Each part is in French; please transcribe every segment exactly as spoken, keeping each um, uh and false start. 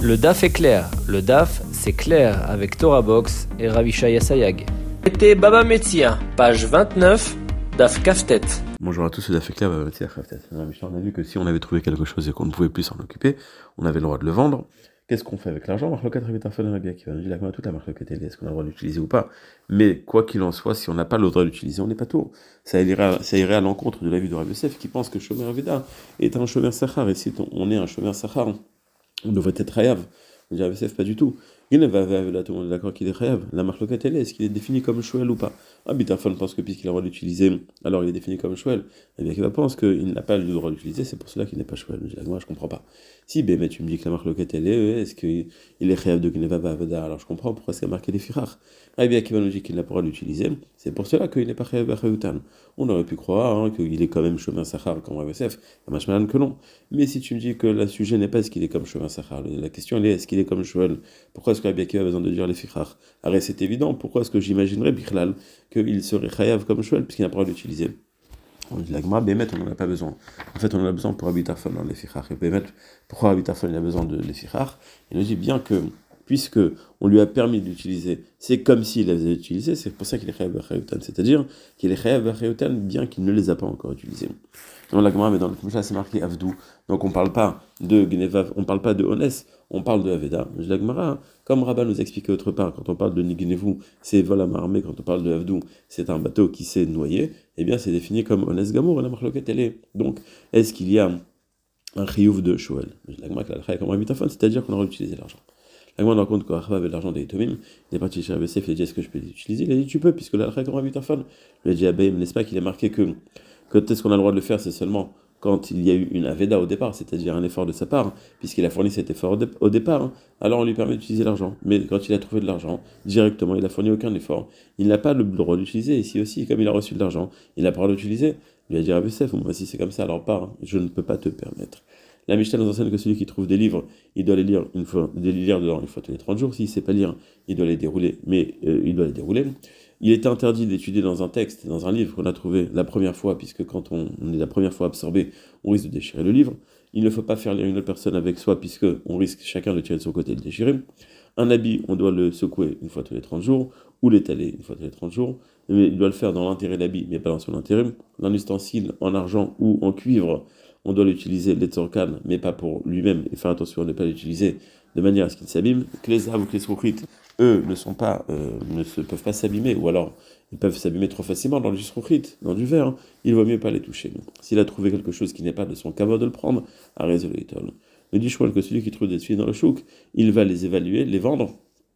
Le D A F est clair. Le D A F, c'est clair avec Torah Box et Ravishaya Sayag. C'était Baba Metzia, page vingt-neuf, D A F Kaftet. Bonjour à tous, c'est D A F est clair, Baba Metzia, Kaftet. Dans la Mishnah, on a vu que si on avait trouvé quelque chose et qu'on ne pouvait plus s'en occuper, on avait le droit de le vendre. Qu'est-ce qu'on fait avec l'argent? Marlokat Revitafon Rabia qui va nous dire la toute la marlokat elle est-ce qu'on a le droit d'utiliser ou pas? Mais quoi qu'il en soit, si on n'a pas le droit d'utiliser, on n'est pas tout. Ça irait, ça irait à l'encontre de l'avis de Rav Yosef qui pense que Shomer Aveda est un Shomer Sachar. Et si on est un Shomer Sachar, on devrait être Hayav. On dit Rav Yosef pas du tout. Il ne va là, tout le monde est d'accord qu'il est Hayav. La marlokat elle est, est-ce qu'il est défini comme Shoel ou pas? Ah, Bitafon pense que puisqu'il a le droit d'utiliser, alors il est défini comme Shoel. Eh bien, il va penser qu'il n'a pas le droit d'utiliser, c'est pour cela qu'il n'est pas Shoel. Moi, je comprends pas. Si, ben, mais tu me dis que la marlokat elle est, est-ce qu'il est Hayav de Gneva Aveda? Alors je comprends pourquoi c'est marqué les Firach. Ah bien, qui va nous dire qu'il n'a pas le droit d'utiliser, c'est pour cela qu'il n'est pas Chayav B'Chayutan. On aurait pu croire hein, qu'il est quand même Shomer Sachar comme Rav Yosef, la machmalan que non. Mais si tu me dis que le sujet n'est pas est-ce qu'il est comme Shomer Sachar, la question elle est est-ce qu'il est comme Shoel? Pourquoi est-ce que Rabbi Akiva a besoin de dire les Fichach? Arrête, c'est évident, pourquoi est-ce que j'imaginerais Bichlal qu'il serait Chayav comme Shoel puisqu'il n'a pas le droit d'utiliser? On dit la Gemara, Bémet, on n'en a pas besoin. En fait, on en a besoin pour Abitafon dans les Fichach. Et Bémet, pourquoi Abitafon il a besoin de les Fichach? Il nous dit bien que puisque on lui a permis d'utiliser, c'est comme s'il les avait utilisés, c'est pour ça qu'il est Chayav B'Chayutan, c'est-à-dire qu'il est Chayav B'Chayutan bien qu'il ne les a pas encore utilisés. Dans la Gemara, mais dans le Mishnah, c'est marqué Avdou, donc on ne parle pas de Gnevav, on ne parle pas de Ones, on parle de Aveda. La Gemara, comme Rabbah nous expliquait autre part, quand on parle de Nignevu, c'est vol à marmé, quand on parle de Avdou, c'est un bateau qui s'est noyé, eh bien c'est défini comme Ones Gamour, et la marloquette elle est. Donc, est-ce qu'il y a un chiyuv de Shoel? La Gemara, la comme Rabitafon, c'est-à-dire qu'on aurait utilisé l'argent. La Gemara raconte qu'Arba avait l'argent des Etomim, il est parti chez Rav Yosef, il a dit est-ce que je peux l'utiliser? Il a dit tu peux, puisque la comme Rabitafon, il a dit Abayim, n'est-ce pas qu'il est marqué que quand est-ce qu'on a le droit de le faire, c'est seulement quand il y a eu une Aveda au départ, c'est-à-dire un effort de sa part, puisqu'il a fourni cet effort au, dé- au départ, hein, alors on lui permet d'utiliser l'argent. Mais quand il a trouvé de l'argent, directement, il n'a fourni aucun effort, il n'a pas le droit d'utiliser. Ici aussi, comme il a reçu de l'argent, il n'a pas le droit d'utiliser. Il a dit à Rav Yosef, moi si c'est comme ça, alors pars, je ne peux pas te permettre. La Mishnah nous enseigne que celui qui trouve des livres, il doit les lire une fois, les lire dedans une fois tous les trente jours. S'il ne sait pas lire, il doit les dérouler, mais euh, il doit les dérouler. Il est interdit d'étudier dans un texte, dans un livre qu'on a trouvé la première fois, puisque quand on, on est la première fois absorbé, on risque de déchirer le livre. Il ne faut pas faire lire une autre personne avec soi, puisque on risque chacun de tirer de son côté et de le déchirer. Un habit, on doit le secouer une fois tous les trente jours, ou l'étaler une fois tous les trente jours. Mais il doit le faire dans l'intérêt de l'habit, mais pas dans son intérêt. Un ustensile en argent ou en cuivre, on doit l'utiliser, l'étzorkan, mais pas pour lui-même, et faire attention à ne pas l'utiliser de manière à ce qu'il s'abîme. Que les arbres ou que les srouchites, eux, ne sont pas, euh, ne se, peuvent pas s'abîmer, ou alors ils peuvent s'abîmer trop facilement dans du srouchite, dans du verre, hein. Il vaut mieux pas les toucher. S'il a trouvé quelque chose qui n'est pas de son caveau de le prendre, à raison le hitol. Le dit Shmuel que celui qui trouve des filles dans le chouk, il va les évaluer, les vendre,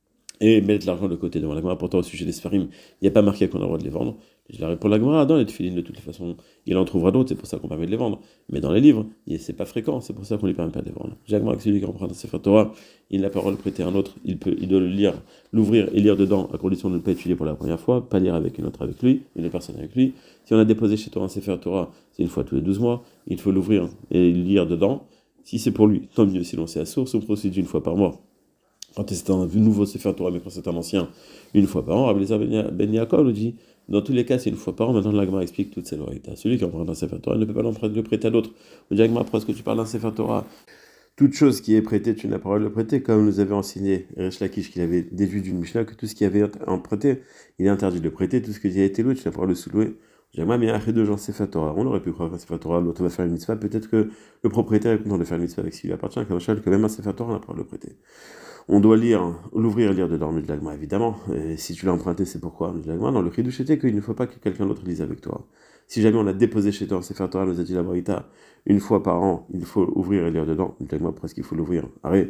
et mettre l'argent de côté devant la Gemara. Pourtant, au sujet des Sfarim, il n'y a pas marqué qu'on a le droit de les vendre. Je la réponds la Gemara, dans les tefilines, de toutes les façons, il en trouvera d'autres, c'est pour ça qu'on permet de les vendre. Mais dans les livres, c'est pas fréquent, c'est pour ça qu'on ne lui permet pas de les vendre. J'ai la Gemara que celui qui emprunte un Sefer Torah, il n'a pas le droit de le prêter à un autre, il, peut, il doit le lire, l'ouvrir et lire dedans, à condition de ne pas étudier pour la première fois, pas lire avec une autre avec lui, une autre personne avec lui. Si on a déposé chez toi un Sefer Torah, c'est une fois tous les douze mois, il faut l'ouvrir et lire dedans. Si c'est pour lui, tant mieux, sinon c'est à source, on procède une fois par mois. Quand c'est un nouveau Sefer Torah, mais quand c'est un ancien, une fois par an, Rabbi Eliezer ben Yaakov nous dit, dans tous les cas, c'est une fois par an. Maintenant, la Gemara explique toute cette vérité. Celui qui emprunte un Sefer Torah, il ne peut pas le prêter à l'autre. On dit, Gemara, pourquoi est-ce que tu parles d'un Sefer Torah? Toute chose qui est prêtée, tu n'as pas le droit de le prêter, comme nous avait enseigné Resh Lakish, qu'il avait déduit d'une Mishnah, que tout ce qui avait emprunté, il est interdit de le prêter, tout ce qui a été loué, tu n'as pas le droit de le sous-louer. J'aimerais bien après deux gens Sefer Torah. On aurait pu croire qu'un Sefer Torah, l'autre va faire une mitzvah, peut-être que le propriétaire est content de faire une mitzvah avec ce qui lui appartient, comme que même un Sefer Torah, on n'a pas le droit de le prêter. On doit lire, l'ouvrir et lire dedans, mais de l'agma, évidemment. Et si tu l'as emprunté, c'est pourquoi? De l'agma, dans le chidouche était qu'il ne faut pas que quelqu'un d'autre lise avec toi. Si jamais on a déposé chez toi un Sefer Torah, nous a dit la Braïta, une fois par an, il faut ouvrir et lire dedans. De l'agma, pourquoi est-ce qu'il faut l'ouvrir? Arrête,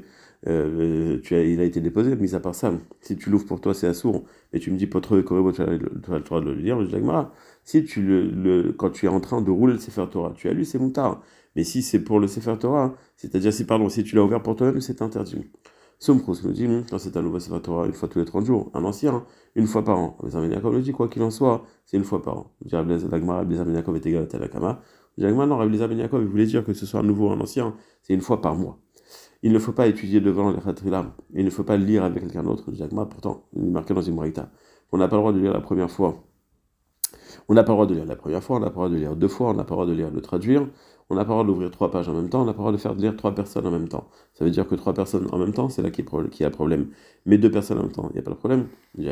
euh, tu as, il a été déposé, mis à part ça, si tu l'ouvres pour toi, c'est assourd, et tu me dis, pas trop, tu as le droit de le lire, de l'agma, si tu le, le, quand tu es en train de rouler le Sefer Torah, tu as lu, c'est moutard. Mais si c'est pour le Sefer Torah, c'est-à-dire si, pardon, si tu l'as ouvert pour toi-même, c'est interdit. Somkros nous dit, quand c'est un nouveau Sefer Torah, une fois tous les trente jours, un ancien, une fois par an. Les Arméniakov nous dit, quoi qu'il en soit, c'est une fois par an. Les Arméniakov est égal à Talakama. Les non, les Arméniakov, il voulait dire que ce soit un nouveau, un ancien, c'est une fois par mois. Il ne faut pas étudier devant les Khatrilam, il ne faut pas lire avec quelqu'un d'autre. Pourtant, il est marqué dans une braïta. On n'a pas le droit de lire la première fois. On n'a pas le droit de lire la première fois, on n'a pas le droit de lire deux fois, on n'a pas le droit de lire, de traduire, on n'a pas le droit d'ouvrir trois pages en même temps, on n'a pas le droit de faire lire trois personnes en même temps. Ça veut dire que trois personnes en même temps, c'est là qu'il y a problème. Mais deux personnes en même temps, il n'y a pas de problème.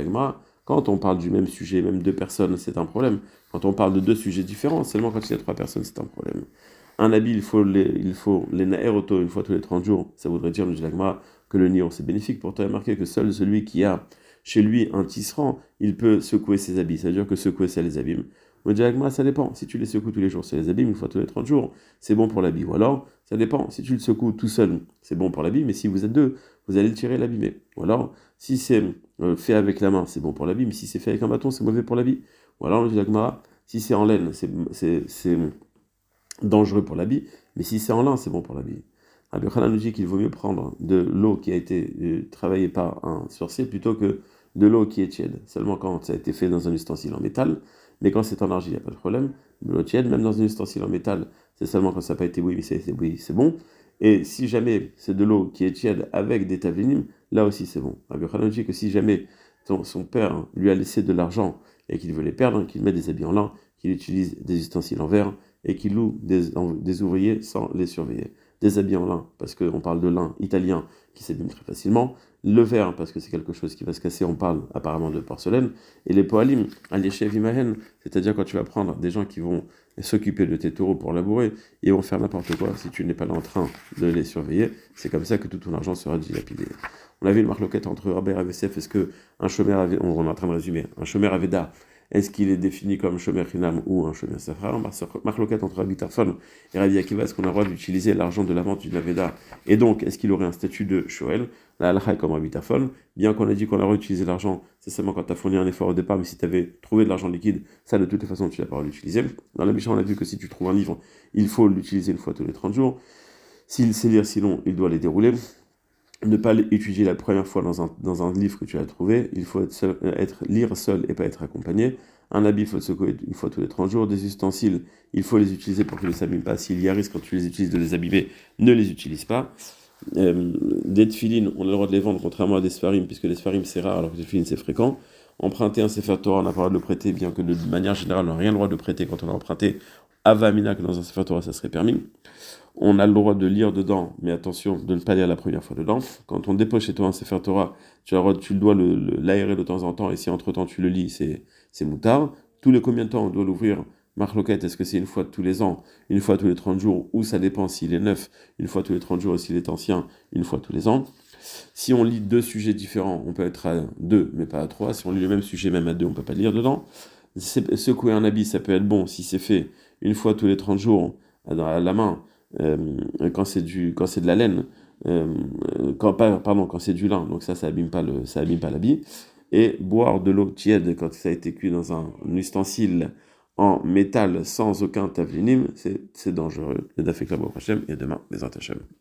Quand on parle du même sujet, même deux personnes, c'est un problème. Quand on parle de deux sujets différents, seulement quand il y a trois personnes, c'est un problème. Un habit, il faut les, il faut les naer auto une fois tous les trente jours. Ça voudrait dire, nous dit l'Agma, que le nion, c'est bénéfique. Pourtant, il y a marqué que seul celui qui a chez lui un tisserand, il peut secouer ses habits. Ça veut dire que secouer, ça les abîme. On dit l'Agma, ça dépend. Si tu les secoues tous les jours, ça les abîme. Une fois tous les trente jours, c'est bon pour l'habit. Ou alors, ça dépend. Si tu le secoues tout seul, c'est bon pour l'habit. Mais si vous êtes deux, vous allez le tirer et l'abîmer. Ou alors, si c'est euh, fait avec la main, c'est bon pour l'habit. Mais si c'est fait avec un bâton, c'est mauvais pour l'habit. Ou alors, on dit l'Agma, si c'est en laine, c'est... c'est dangereux pour l'habit, mais si c'est en lin, c'est bon pour l'habit. Rabbi Yochanan nous dit qu'il vaut mieux prendre de l'eau qui a été euh, travaillée par un sorcier plutôt que de l'eau qui est tiède. Seulement quand ça a été fait dans un ustensile en métal, mais quand c'est en argile, il n'y a pas de problème. De l'eau tiède, même dans un ustensile en métal, c'est seulement quand ça n'a pas été bouilli, mais c'est bouilli, c'est bon. Et si jamais c'est de l'eau qui est tiède avec des tavlinim, là aussi c'est bon. Rabbi Yochanan nous dit que si jamais son, son père lui a laissé de l'argent et qu'il veut les perdre, qu'il met des habits en lin, qu'il utilise des ustensiles en verre, et qui loue des, des ouvriers sans les surveiller. Des habits en lin, parce qu'on parle de lin italien qui s'abîme très facilement. Le verre, parce que c'est quelque chose qui va se casser, on parle apparemment de porcelaine. Et les poalim, aliéchev imahen, c'est-à-dire quand tu vas prendre des gens qui vont s'occuper de tes taureaux pour labourer, et vont faire n'importe quoi si tu n'es pas là en train de les surveiller, c'est comme ça que tout ton argent sera dilapidé. On a vu une marloquette entre Rabbi et Rav Yosef, est-ce qu'un chômeur avait, on est en train de résumer, un chômeur aveda, est-ce qu'il est défini comme shomer chinam ou un shomer safra? Marloquette entre Rabbi Tarfon et Rabbi Akiva, est-ce qu'on a le droit d'utiliser l'argent de la vente d'une aveda? Et donc, est-ce qu'il aurait un statut de shoel? La halakha est comme Rabbi Tarfon. Bien qu'on ait dit qu'on a le droit d'utiliser l'argent, c'est seulement quand tu as fourni un effort au départ, mais si tu avais trouvé de l'argent liquide, ça de toutes les façons, tu n'as pas le droit d'utiliser. Dans la Mishnah, on a vu que si tu trouves un livre, il faut l'utiliser une fois tous les trente jours. S'il sait lire, sinon, il doit les dérouler. Ne pas étudier la première fois dans un, dans un livre que tu as trouvé, il faut être, seul, être lire seul et pas être accompagné. Un habit, il faut le secouer une fois tous les trente jours. Des ustensiles, il faut les utiliser pour qu'ils ne s'abîment pas. S'il y a risque quand tu les utilises de les abîmer, ne les utilise pas. Euh, des tefilines, on a le droit de les vendre contrairement à des sfarim, puisque les sfarim c'est rare alors que les tefilines c'est fréquent. Emprunter un sefer Torah, on n'a pas le droit de le prêter, bien que de manière générale on n'a rien le droit de prêter quand on a emprunté. Avamina, que dans un sefer Torah ça serait permis. On a le droit de lire dedans, mais attention de ne pas lire la première fois dedans. Quand on dépose chez toi un sefer Torah, tu, as, tu dois le, le, l'aérer de temps en temps, et si entre-temps tu le lis, c'est, c'est moutard. Tous les combien de temps on doit l'ouvrir? Marloquette, est-ce que c'est une fois tous les ans, une fois tous les trente jours, ou ça dépend s'il est neuf, une fois tous les trente jours, et s'il est ancien, une fois tous les ans. Si on lit deux sujets différents, on peut être à deux, mais pas à trois. Si on lit le même sujet, même à deux, on ne peut pas lire dedans. Secouer un habit, ça peut être bon si c'est fait une fois tous les trente jours, à la main, euh, quand c'est du quand c'est de la laine, euh, quand pas, pardon quand c'est du lin, donc ça ça abîme pas le ça abîme pas l'habit. Et boire de l'eau tiède quand ça a été cuit dans un, un ustensile en métal sans aucun tavlinim, c'est c'est dangereux. Le dafek la Hashem et demain les Hashem.